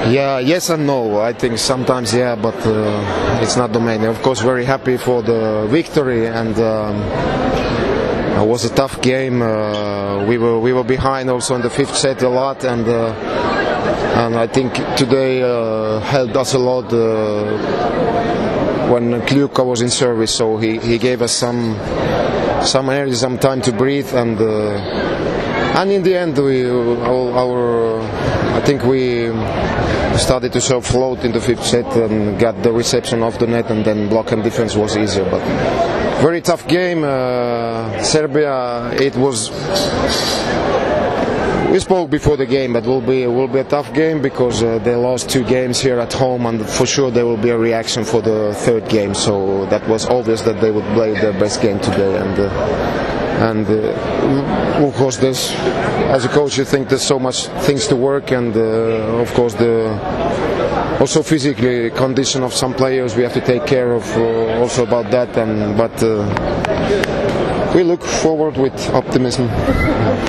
Yeah, yes and no. I think sometimes yeah, but it's not the main. Of course, very happy for the victory, and it was a tough game. We were behind also in the fifth set a lot, and I think today helped us a lot when Kliuka was in service. So he gave us some areas, some time to breathe, and in the end I think we started to serve float in the fifth set and got the reception off the net, and then block and defense was easier. But very tough game. Serbia, it was. We spoke before the game, but will be a tough game because they lost 2 games here at home, and for sure there will be a reaction for the third game. So that was obvious that they would play their best game today, and of course, as a coach, you think there's so much things to work, and of course also physically condition of some players we have to take care of also about that, but we look forward with optimism.